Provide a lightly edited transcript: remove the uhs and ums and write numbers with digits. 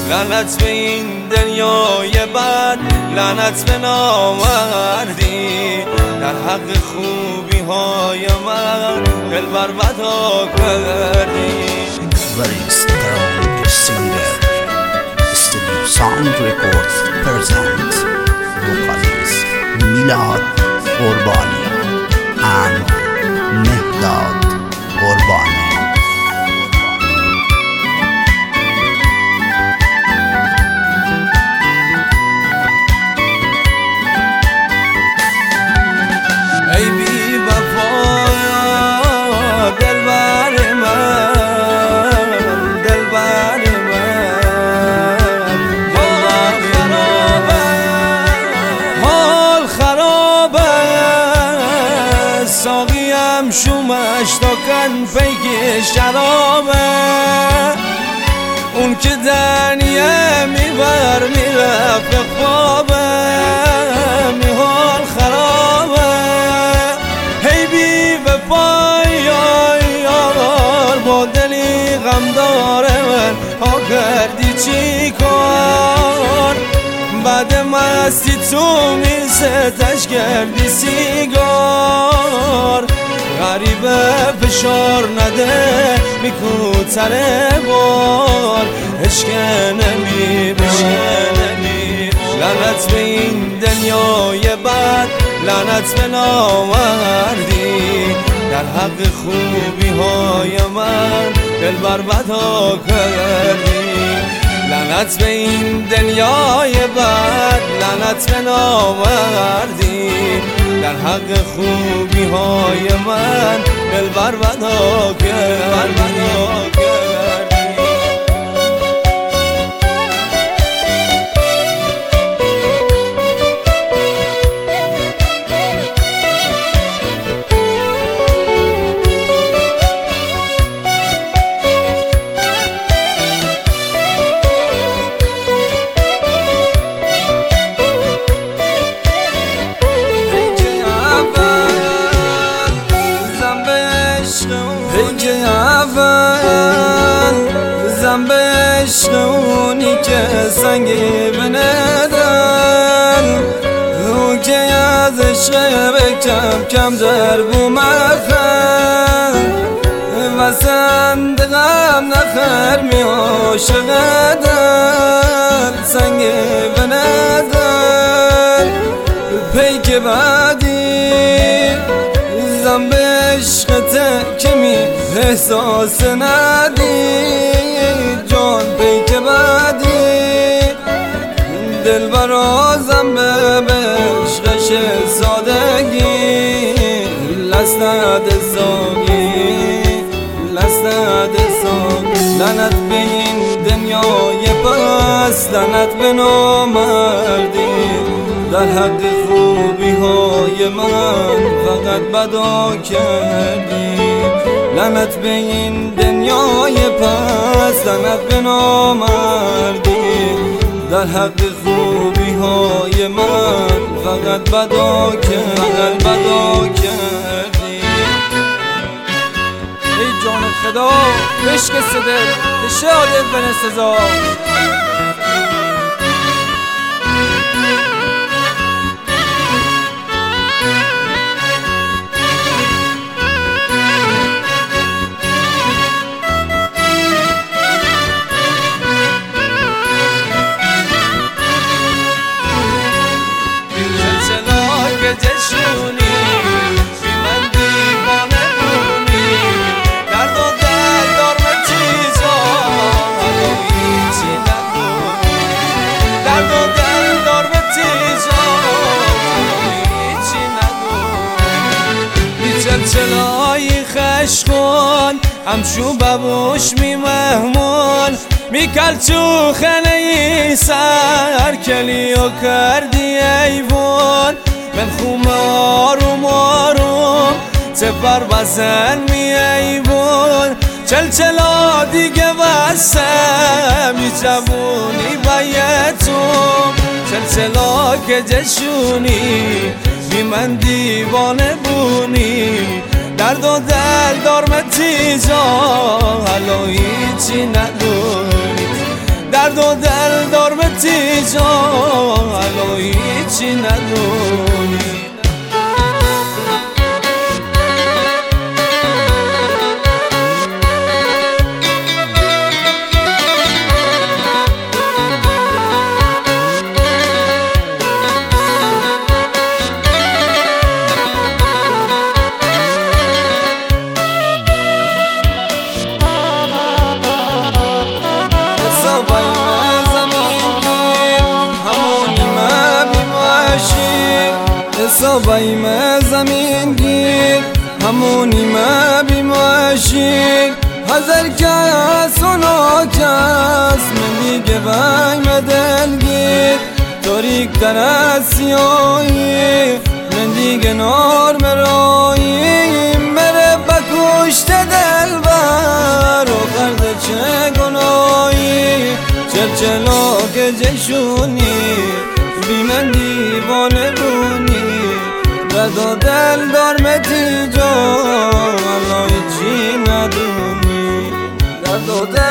لعنت به این دنیای بد، لعنت به نامردی. در حق خوبی های من دل بربدا کردی. Very strong singer Studio Sound Records present vocalist Milad Qurbani and Mehdad Qurbani. ای بی وفا دلبر من، دلبر من، حال خرابه، ساقیم شومش تا کن پیک شرابه. اون که دنیه میبر میرفت خوابه، حال خرابه. هی بی وفای با دلی غم داره من، ها کردی چی کار؟ بعد مستی تو میستش کردی سیگار. غریبه فشار نده میکوتره بار، عشق نمی لعنت به این دنیای بد، لعنت به نامردی. در حق خوبی های من دل بربدا کردی. لعنت به این دنیای بد، لعنت به نامردی. در حق خوبی های من دل بربدا کردی. بزن به عشق اونی که سنگی بندن، اون که از عشق به کم کم در بومخن و صندقم نخر می عاشقدن. سنگی بندن پیک بعدی، زن به عشقته که می احساس ندی. جان پیک بعدی دل برازم به عشقش سادگی. لسند ساگی، لسند ساگی. لعنت به این دنیای پس، لعنت به نامردی. در حق خوبی های من فقط بدا کردی. لعنت به این دنیای پس، لعنت به نامردی. در حق خوبی های من فقط بدا کردی. ای جان خدا بشکست دل تشادت به نسزا. جشونی بی من دیوانه بونی، درد و دل دارم چیزا حالا هیچی نکنی. درد و دل دارم چیزا حالا هیچی نکنی. بی چلچلای خشکن همشو ببوش می مهمون، می کلچو خنه ای سر کلی و کردی ایوون. من خوم آروم آروم سپر بزن می ایوون. چلچلا دیگه بسته می جوونی بیتون. چلچلا که جشونی بی من دیوانه بونی، درد و دل دارم تیجا حالا هیچی ندونی. درد و دل جا الو هیچی ندونی. حسابیم زمین گیر همونی ما بیماشیر هزار کس اونا کس من دیگه بایم دلگیر تاریک در از سیاهی من دیگه نار مرایی مره بکشت دل بر و کرده چه گناهی چلچلا که جشونی بی من دیوانه بونی درد و دل دارمتی جا الان هیچی ندونی درد و دل